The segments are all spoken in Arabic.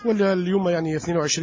ولا اليوم يعني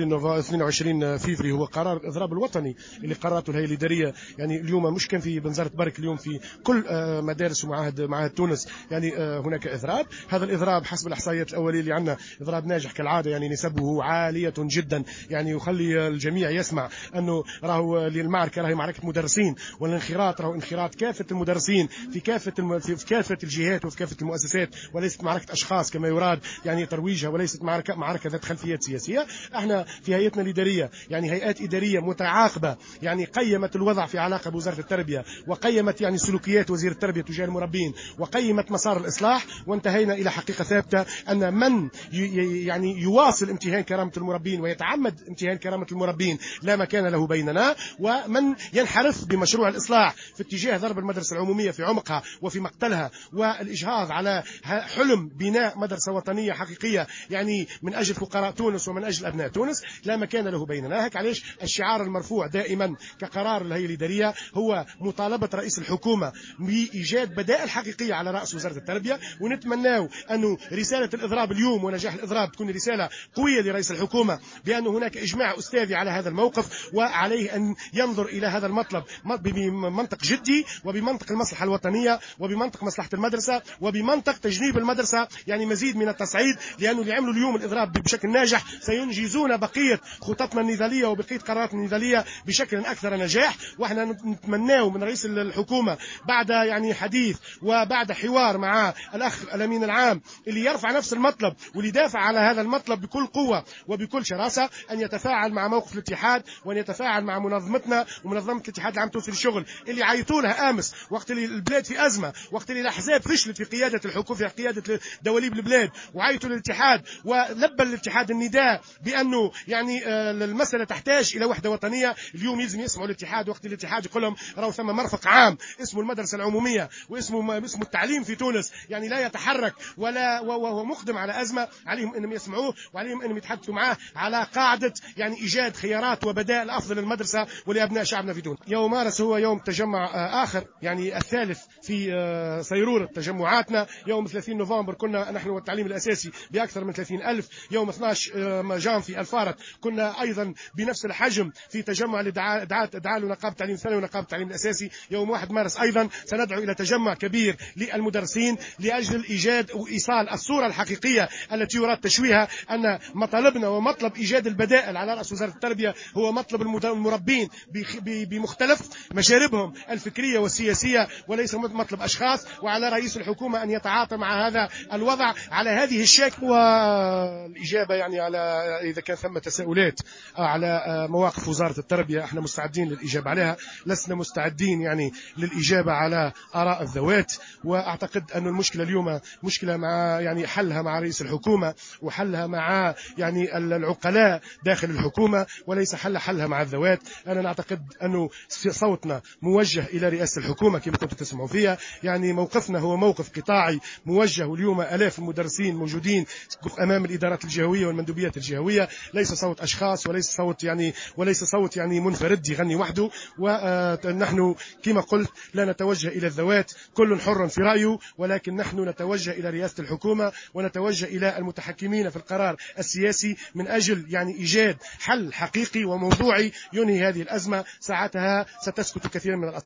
22 فيفري هو قرار الاضراب الوطني اللي قررته الهيئه الاداريه. يعني اليوم مش كان في بنزرت برك، اليوم في كل مدارس ومعاهد تونس يعني هناك اضراب. هذا الاضراب حسب الاحصائيات الاوليه اللي عندنا اضراب ناجح كالعاده، يعني نسبه عاليه جدا، يعني يخلي الجميع يسمع انه راهو المعركه راهي معركه مدرسين، والانخراط راهو انخراط كافه المدرسين في كافه الجهات وفي كافه المؤسسات، وليست معركه اشخاص كما يراد يعني ترويجها، وليست معركه ذات خلفيات سياسيه. احنا في هيئتنا الاداريه يعني هيئات اداريه متعاقبه، يعني قيمت الوضع في علاقه بوزاره التربيه، وقيمت يعني سلوكيات وزير التربيه تجاه المربين، وقيمت مسار الاصلاح، وانتهينا الى حقيقه ثابته ان من يعني يواصل امتهان كرامه المربين ويتعمد امتهان كرامه المربين لا مكان له بيننا، ومن ينحرف بمشروع الاصلاح في اتجاه ضرب المدرسه العموميه في عمقها وفي مقتلها، والاجهاض على حلم بناء مدرسه وطنيه حقيقيه يعني من اجل فقراء تونس ومن اجل ابناء تونس، لا مكان له بيننا. هيك علاش الشعار المرفوع دائما كقرار الهيئه الاداريه هو مطالبه رئيس الحكومه بايجاد بدائل حقيقيه على راس وزاره التربيه، ونتمناو انه رساله الاضراب اليوم ونجاح الاضراب تكون رساله قويه لرئيس الحكومه بان هناك اجماع استاذي على هذا الموقف، وعليه ان ينظر الى هذا المطلب بمنطق جدي وبمنطق المصلحه الوطنيه وبمنطق مصلحه المدرسه وبمنطق تجنيب المدرسه يعني مزيد من التصعيد، لانه اللي عملوا اليوم الاضراب بشكل ناجح سينجزون بقيه خططنا النضاليه وبقيه قراراتنا النضاليه بشكل اكثر نجاح. واحنا نتمناه من رئيس الحكومه بعد يعني حديث وبعد حوار مع الاخ الامين العام اللي يرفع نفس المطلب واللي يدافع على هذا المطلب بكل قوه وبكل شراسه، ان يتفاعل مع موقف الاتحاد وان يتفاعل مع منظمتنا ومنظمه الاتحاد العام التونسي للشغل اللي عيطوا لها امس وقت اللي البلاد في ازمه، وقت اللي الاحزاب فشلت في قياده الحكومه في قياده دواليب البلاد، وعيطوا للاتحاد ولبى الاتحاد النداء بانه يعني المساله تحتاج الى وحده وطنيه. اليوم يلزم يسمعوا الاتحاد وقت الاتحاد يقول لهم راهو ثم مرفق عام اسمه المدرسه العموميه واسمه التعليم في تونس يعني لا يتحرك وهو مقدم على ازمه، عليهم انهم يسمعوه وعليهم انهم يتحدثوا معه على قاعده يعني ايجاد خيارات وبدائل افضل للمدرسه ولابناء شعبنا في تونس. يوم مارس هو يوم تجمع اخر يعني الثالث في صيروره تجمعاتنا. يوم 30 نوفمبر كنا نحن والتعليم الاساسي باكثر من 30,000. يوم 12 جانفي الفارط كنا ايضا بنفس الحجم في تجمع دعا له نقابه التعليم الثانوي ونقابه التعليم الاساسي. يوم 1 مارس ايضا سندعو الى تجمع كبير للمدرسين لاجل ايجاد وايصال الصوره الحقيقيه التي يراد تشويهها، ان مطالبنا ومطلب ايجاد البدائل على راس وزاره التربيه هو مطلب المربين بمختلف مشاربهم الفكريه والسياسيه وليس مطلب اشخاص، وعلى رئيس الحكومه ان يتعاطى مع هذا الوضع على هذه الشكل. والاجابه يعني على اذا كان ثم تساؤلات على مواقف وزاره التربيه احنا مستعدين للاجابه عليها، لسنا مستعدين يعني للاجابه على اراء الذوات. واعتقد ان المشكله اليوم مشكله مع يعني حلها مع رئيس الحكومه وحلها مع يعني العقلاء داخل الحكومه وليس حلها مع الذوات. انا نعتقد انه صوتنا موجه الى رئاسه الحكومه كما كنتم تسمعوا فيها، يعني موقفنا هو موقف قطاعي موجه، واليوم الاف المدرسين موجودين امام الادارات الجهويه والمندوبيات الجهويه، ليس صوت اشخاص وليس صوت يعني منفرد يغني وحده. ونحن كما قلت لا نتوجه الى الذوات، كل حر في رايه، ولكن نحن نتوجه الى رئاسه الحكومه ونتوجه الى المتحكمين في القرار السياسي من اجل يعني ايجاد حل حقيقي وموضوعي ينهي هذه الازمه. ساعتها ستسكت كثير من